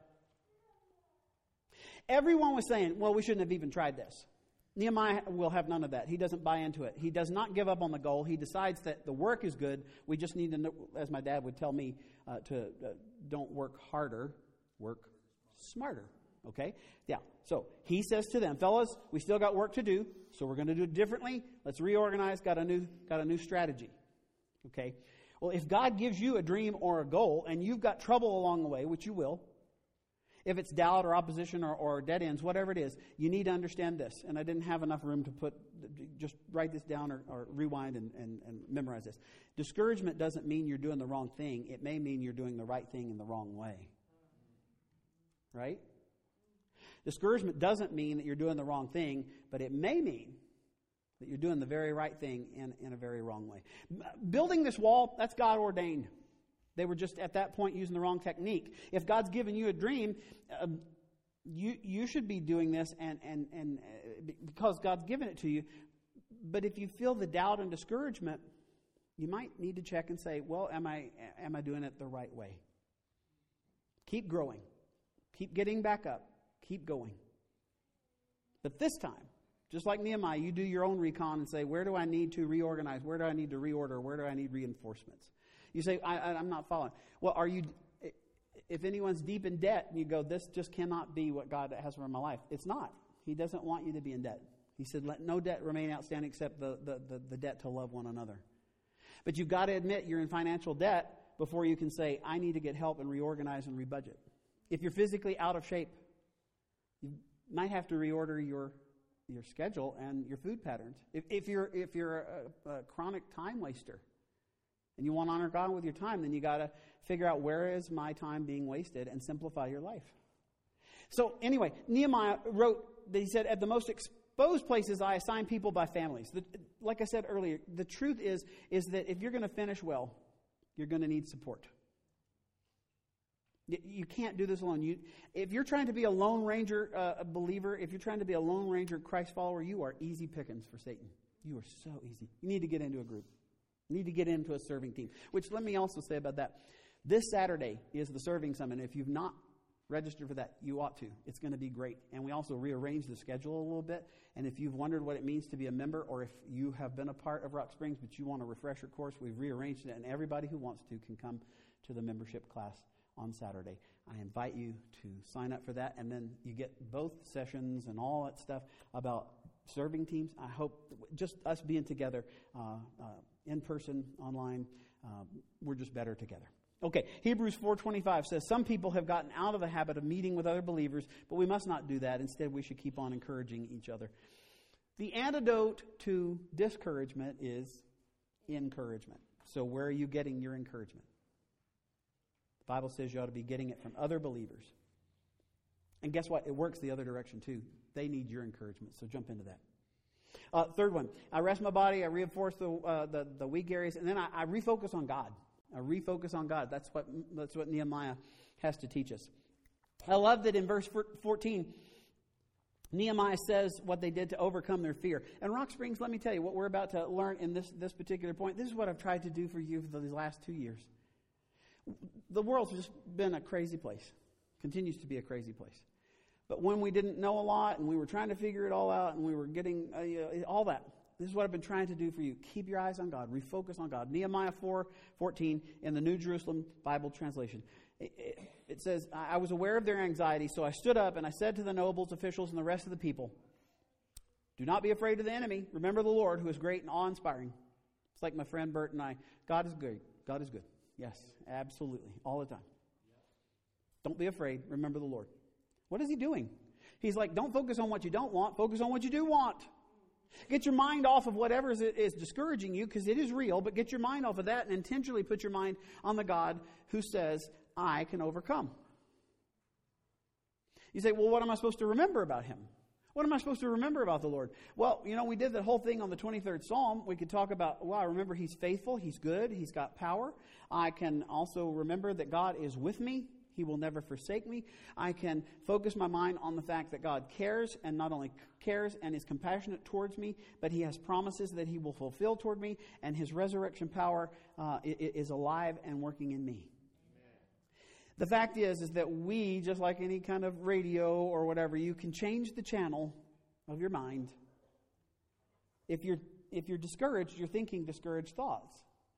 Everyone was saying, well, we shouldn't have even tried this. Nehemiah will have none of that. He doesn't buy into it. He does not give up on the goal. He decides that the work is good. We just need to know, as my dad would tell me, don't work harder, work smarter. Okay? Yeah. So he says to them, fellas, we still got work to do, so we're going to do it differently. Let's reorganize. Got a new strategy. Okay? Well, if God gives you a dream or a goal and you've got trouble along the way, which you will, if it's doubt or opposition or dead ends, whatever it is, you need to understand this. And I didn't have enough room to just write this down or rewind and memorize this. Discouragement doesn't mean you're doing the wrong thing. It may mean you're doing the right thing in the wrong way. Right? Discouragement doesn't mean that you're doing the wrong thing, but it may mean that you're doing the very right thing in a very wrong way. Building this wall, that's God ordained. They were just at that point using the wrong technique. If God's given you a dream, you should be doing this and because God's given it to you. But if you feel the doubt and discouragement, you might need to check and say, well, am I doing it the right way? Keep growing. Keep getting back up. Keep going. But this time, just like Nehemiah, you do your own recon and say, where do I need to reorganize? Where do I need to reorder? Where do I need reinforcements? You say, I'm not following. Well, if anyone's deep in debt and you go, this just cannot be what God has for my life. It's not. He doesn't want you to be in debt. He said, let no debt remain outstanding except the debt to love one another. But you've got to admit you're in financial debt before you can say, I need to get help and reorganize and rebudget. If you're physically out of shape, you might have to reorder your schedule and your food patterns. If you're a chronic time waster, and you want to honor God with your time, then you got to figure out where is my time being wasted and simplify your life. So anyway, Nehemiah wrote that he said, at the most exposed places I assign people by families. Like I said earlier, the truth is that if you're going to finish well, you're going to need support. You can't do this alone. If you're trying to be a Lone Ranger believer, if you're trying to be a Lone Ranger Christ follower, you are easy pickings for Satan. You are so easy. You need to get into a group. You need to get into a serving team. Which, let me also say about that. This Saturday is the Serving Summit. If you've not registered for that, you ought to. It's going to be great. And we also rearranged the schedule a little bit. And if you've wondered what it means to be a member, or if you have been a part of Rock Springs but you want a refresher course, we've rearranged it. And everybody who wants to can come to the membership class on Saturday. I invite you to sign up for that. And then you get both sessions and all that stuff about serving teams. I hope just us being together, in person, online, we're just better together. Okay, Hebrews 4:25 says, some people have gotten out of the habit of meeting with other believers, but we must not do that. Instead, we should keep on encouraging each other. The antidote to discouragement is encouragement. So where are you getting your encouragement? The Bible says you ought to be getting it from other believers. And guess what? It works the other direction too. They need your encouragement, so jump into that. Third one, I rest my body, I reinforce the weak areas, and then I refocus on God. I refocus on God. That's what Nehemiah has to teach us. I love that in verse 14, Nehemiah says what they did to overcome their fear. And Rock Springs, let me tell you, what we're about to learn in this particular point, this is what I've tried to do for you for these last 2 years. The world's just been a crazy place. Continues to be a crazy place. But when we didn't know a lot and we were trying to figure it all out and we were getting all that, this is what I've been trying to do for you. Keep your eyes on God. Refocus on God. Nehemiah 4:14 in the New Jerusalem Bible translation. It says, I was aware of their anxiety, so I stood up and I said to the nobles, officials, and the rest of the people, do not be afraid of the enemy. Remember the Lord, who is great and awe-inspiring. It's like my friend Bert and I. God is great. God is good. Yes, absolutely. All the time. Don't be afraid. Remember the Lord. What is he doing? He's like, don't focus on what you don't want. Focus on what you do want. Get your mind off of whatever is discouraging you, because it is real, but get your mind off of that and intentionally put your mind on the God who says, I can overcome. You say, well, what am I supposed to remember about him? What am I supposed to remember about the Lord? Well, we did that whole thing on the 23rd Psalm. We could talk about, well, I remember he's faithful, he's good, he's got power. I can also remember that God is with me. He will never forsake me. I can focus my mind on the fact that God cares, and not only cares and is compassionate towards me, but he has promises that he will fulfill toward me, and his resurrection power is alive and working in me. The fact is that we, just like any kind of radio or whatever, you can change the channel of your mind. If you're discouraged, you're thinking discouraged thoughts.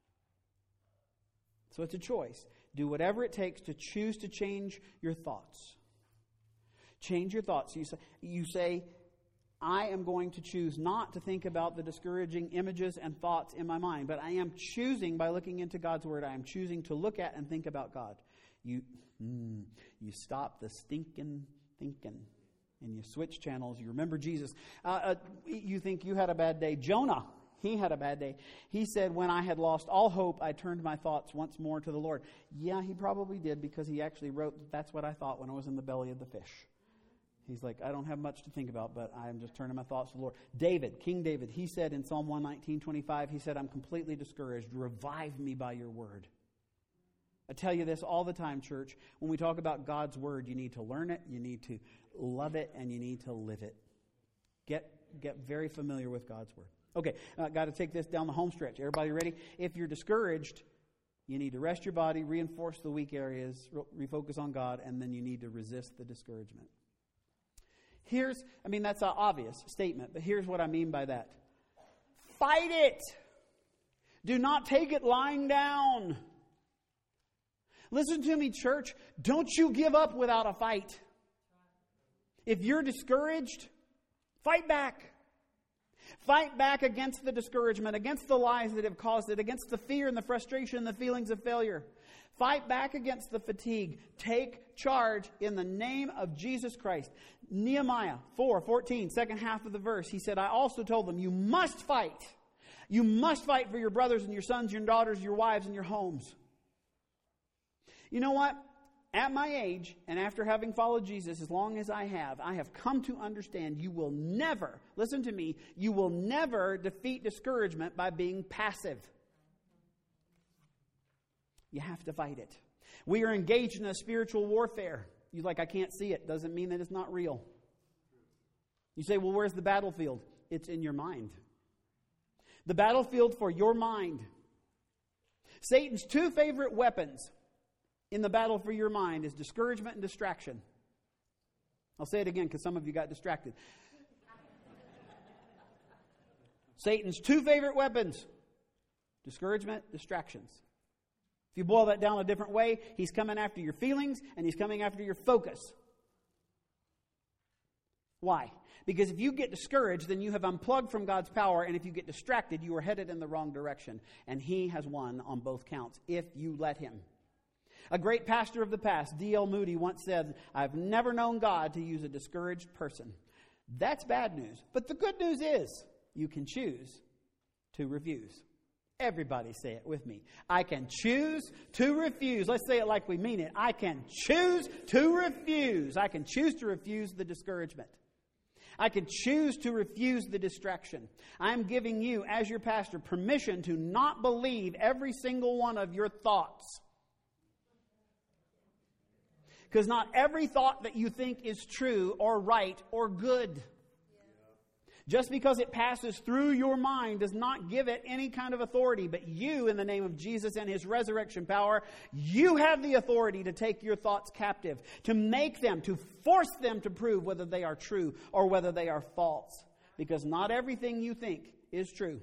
So it's a choice. Do whatever it takes to choose to change your thoughts. Change your thoughts. You say, I am going to choose not to think about the discouraging images and thoughts in my mind, but I am choosing, by looking into God's Word, I am choosing to look at and think about God. You stop the stinking thinking and you switch channels. You remember Jesus. You think you had a bad day. Jonah, he had a bad day. He said, when I had lost all hope, I turned my thoughts once more to the Lord. Yeah, he probably did, because he actually wrote, that's what I thought when I was in the belly of the fish. He's like, I don't have much to think about, but I'm just turning my thoughts to the Lord. David, King David, he said in Psalm 119:25, he said, I'm completely discouraged. Revive me by your word. I tell you this all the time, church. When we talk about God's Word, you need to learn it, you need to love it, and you need to live it. Get very familiar with God's Word. Okay, got to take this down the home stretch. Everybody ready? If you're discouraged, you need to rest your body, reinforce the weak areas, refocus on God, and then you need to resist the discouragement. That's an obvious statement, but here's what I mean by that. Fight it! Do not take it lying down. Listen to me, church. Don't you give up without a fight. If you're discouraged, fight back. Fight back against the discouragement, against the lies that have caused it, against the fear and the frustration and the feelings of failure. Fight back against the fatigue. Take charge in the name of Jesus Christ. Nehemiah 4:14, second half of the verse, he said, I also told them, you must fight. You must fight for your brothers and your sons, your daughters, your wives, and your homes. You know what? At my age, and after having followed Jesus as long as I have come to understand you will never, listen to me, you will never defeat discouragement by being passive. You have to fight it. We are engaged in a spiritual warfare. You're like, I can't see it. Doesn't mean that it's not real. You say, well, where's the battlefield? It's in your mind. The battlefield for your mind. Satan's two favorite weapons in the battle for your mind is discouragement and distraction. I'll say it again because some of you got distracted. Satan's two favorite weapons: discouragement, distractions. If you boil that down a different way, he's coming after your feelings and he's coming after your focus. Why? Because if you get discouraged, then you have unplugged from God's power, and if you get distracted, you are headed in the wrong direction. And He has won on both counts, if you let Him. A great pastor of the past, D.L. Moody, once said, "I've never known God to use a discouraged person." That's bad news. But the good news is, you can choose to refuse. Everybody say it with me. I can choose to refuse. Let's say it like we mean it. I can choose to refuse. I can choose to refuse the discouragement. I can choose to refuse the distraction. I'm giving you, as your pastor, permission to not believe every single one of your thoughts. Because not every thought that you think is true or right or good. Just because it passes through your mind does not give it any kind of authority. But you, in the name of Jesus and His resurrection power, you have the authority to take your thoughts captive, to make them, to force them to prove whether they are true or whether they are false. Because not everything you think is true.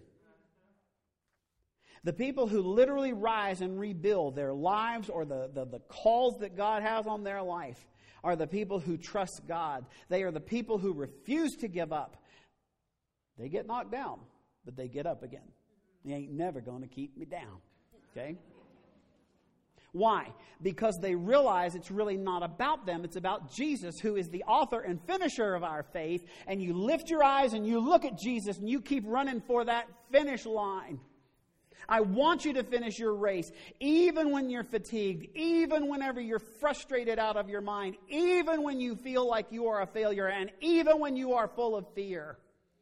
The people who literally rise and rebuild their lives or the calls that God has on their life are the people who trust God. They are the people who refuse to give up. They get knocked down, but they get up again. They ain't never going to keep me down. Okay? Why? Because they realize it's really not about them. It's about Jesus, who is the author and finisher of our faith. And you lift your eyes and you look at Jesus and you keep running for that finish line. I want you to finish your race, even when you're fatigued, even whenever you're frustrated out of your mind, even when you feel like you are a failure, and even when you are full of fear.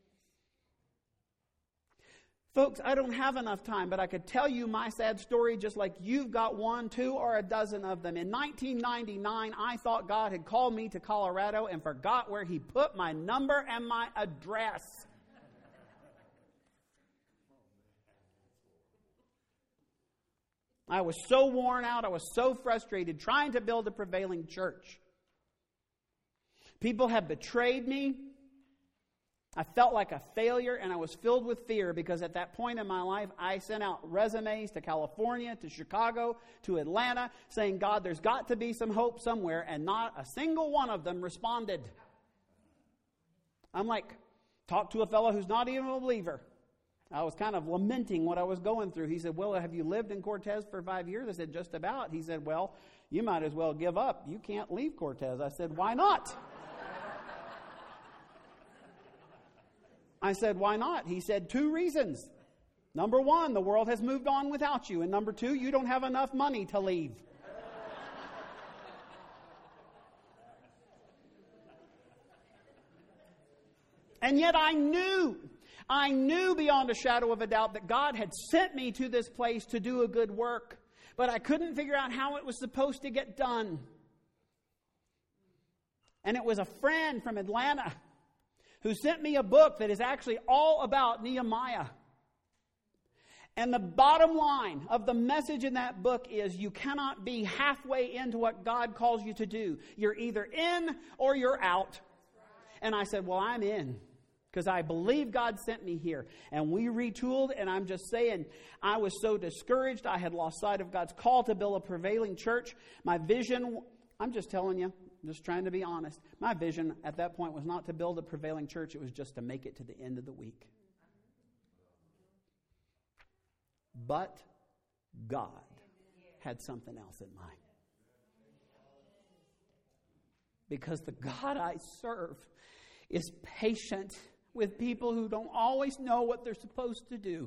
Folks, I don't have enough time, but I could tell you my sad story just like you've got 1, 2, or a dozen of them. In 1999, I thought God had called me to Colorado and forgot where He put my number and my address. I was so worn out, I was so frustrated trying to build a prevailing church. People had betrayed me. I felt like a failure, and I was filled with fear because at that point in my life, I sent out resumes to California, to Chicago, to Atlanta, saying, God, there's got to be some hope somewhere, and not a single one of them responded. I'm like, talk to a fellow who's not even a believer. I was kind of lamenting what I was going through. He said, well, have you lived in Cortez for 5 years? I said, just about. He said, well, you might as well give up. You can't leave Cortez. I said, why not? I said, why not? He said, 2 reasons. Number 1, the world has moved on without you. And number 2, you don't have enough money to leave. And yet I knew beyond a shadow of a doubt that God had sent me to this place to do a good work. But I couldn't figure out how it was supposed to get done. And it was a friend from Atlanta who sent me a book that is actually all about Nehemiah. And the bottom line of the message in that book is you cannot be halfway into what God calls you to do. You're either in or you're out. And I said, well, I'm in. Because I believe God sent me here. And we retooled, and I'm just saying, I was so discouraged. I had lost sight of God's call to build a prevailing church. My vision, I'm just telling you, just trying to be honest. My vision at that point was not to build a prevailing church. It was just to make it to the end of the week. But God had something else in mind. Because the God I serve is patient with people who don't always know what they're supposed to do.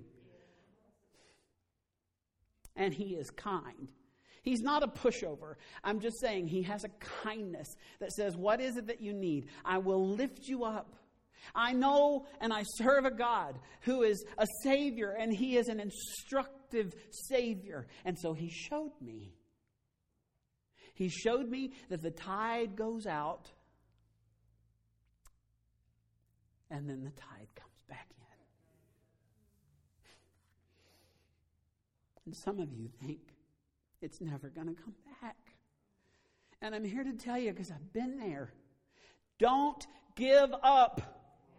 And He is kind. He's not a pushover. I'm just saying He has a kindness that says, what is it that you need? I will lift you up. I know and I serve a God who is a Savior, and He is an instructive Savior. And so He showed me. He showed me that the tide goes out and then the tide comes back in. And some of you think it's never going to come back. And I'm here to tell you, because I've been there, don't give up.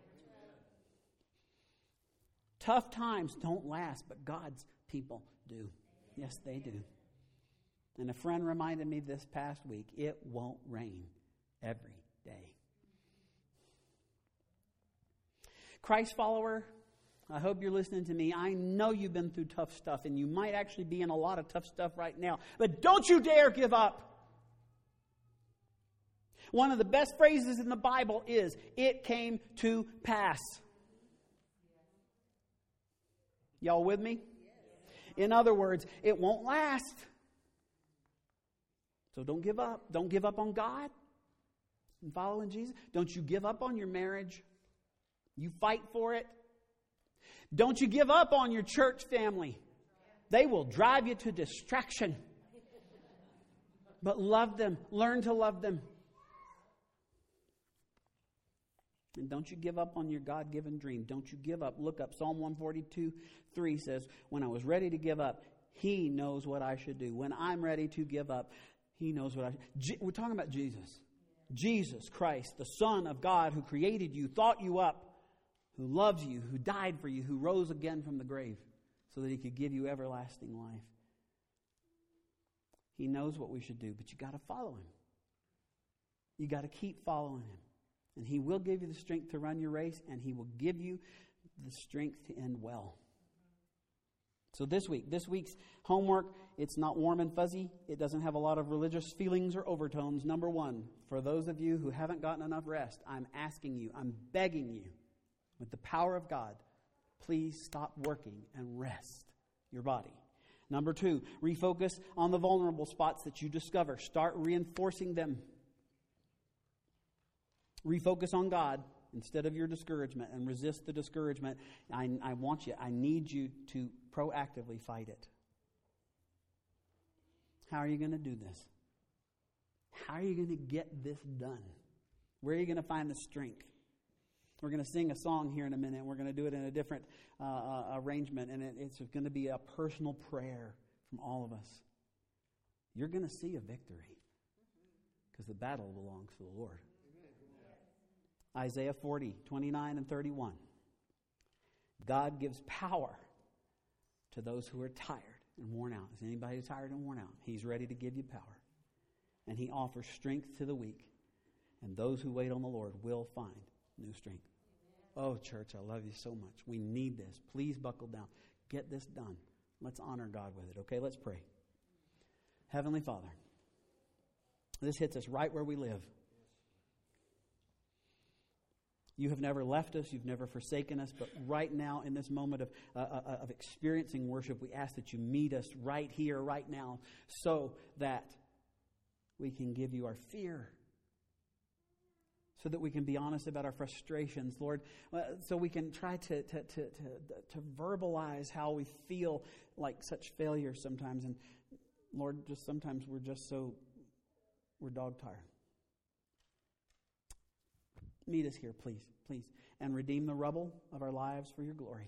Tough times don't last, but God's people do. Yes, they do. And a friend reminded me this past week, it won't rain every day. Christ follower, I hope you're listening to me. I know you've been through tough stuff, and you might actually be in a lot of tough stuff right now. But don't you dare give up. One of the best phrases in the Bible is, "It came to pass." Y'all with me? In other words, it won't last. So don't give up. Don't give up on God and following Jesus. Don't you give up on your marriage. You fight for it. Don't you give up on your church family. They will drive you to distraction. But love them. Learn to love them. And don't you give up on your God-given dream. Don't you give up. Look up. Psalm 142:3 says, when I was ready to give up, He knows what I should do. When I'm ready to give up, He knows what I should. We're talking about Jesus. Jesus Christ, the Son of God, who created you, thought you up, who loves you, who died for you, who rose again from the grave so that He could give you everlasting life. He knows what we should do, but you got to follow Him. You got to keep following Him. And He will give you the strength to run your race, and He will give you the strength to end well. So this week's homework, it's not warm and fuzzy. It doesn't have a lot of religious feelings or overtones. Number one, for those of you who haven't gotten enough rest, I'm asking you, I'm begging you, with the power of God, please stop working and rest your body. Number two, refocus on the vulnerable spots that you discover. Start reinforcing them. Refocus on God instead of your discouragement and resist the discouragement. I need you to proactively fight it. How are you going to do this? How are you going to get this done? Where are you going to find the strength? We're going to sing a song here in a minute. We're going to do it in a different arrangement, and it's going to be a personal prayer from all of us. You're going to see a victory because the battle belongs to the Lord. Isaiah 40:29 and 31. God gives power to those who are tired and worn out. Is anybody tired and worn out? He's ready to give you power. And He offers strength to the weak. And those who wait on the Lord will find new strength. Oh, church, I love you so much. We need this. Please buckle down. Get this done. Let's honor God with it, okay? Let's pray. Heavenly Father, this hits us right where we live. You have never left us. You've never forsaken us. But right now, in this moment of experiencing worship, we ask that you meet us right here, right now, so that we can give you our fear, so that we can be honest about our frustrations, Lord, so we can try to verbalize how we feel like such failure sometimes. And Lord, just sometimes we're dog tired. Meet us here, please, and redeem the rubble of our lives for your glory.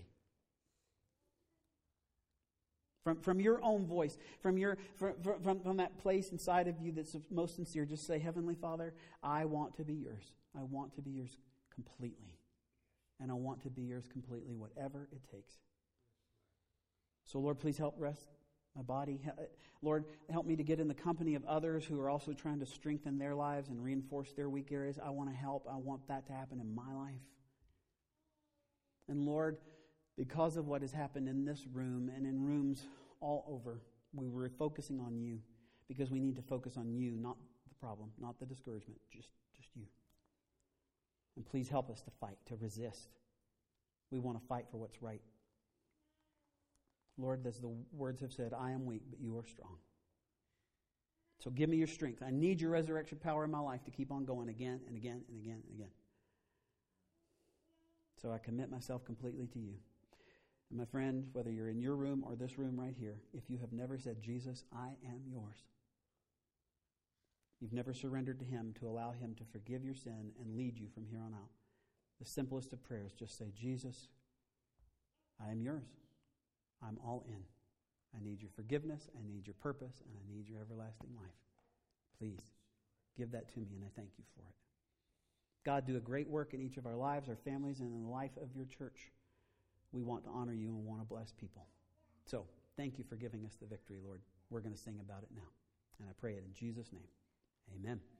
From your own voice, from that place inside of you that's most sincere, just say, Heavenly Father, I want to be yours. I want to be yours completely. And I want to be yours completely, whatever it takes. So, Lord, please help rest my body. Lord, help me to get in the company of others who are also trying to strengthen their lives and reinforce their weak areas. I want to help. I want that to happen in my life. And Lord, because of what has happened in this room and in rooms all over, we were focusing on you because we need to focus on you, not the problem, not the discouragement, just you. And please help us to fight, to resist. We want to fight for what's right. Lord, as the words have said, I am weak, but you are strong. So give me your strength. I need your resurrection power in my life to keep on going again and again and again and again. So I commit myself completely to you. And my friend, whether you're in your room or this room right here, if you have never said, Jesus, I am yours. You've never surrendered to Him to allow Him to forgive your sin and lead you from here on out. The simplest of prayers, just say, Jesus, I am yours. I'm all in. I need your forgiveness, I need your purpose, and I need your everlasting life. Please, give that to me, and I thank you for it. God, do a great work in each of our lives, our families, and in the life of your church. We want to honor you and want to bless people. So, thank you for giving us the victory, Lord. We're going to sing about it now. And I pray it in Jesus' name. Amen.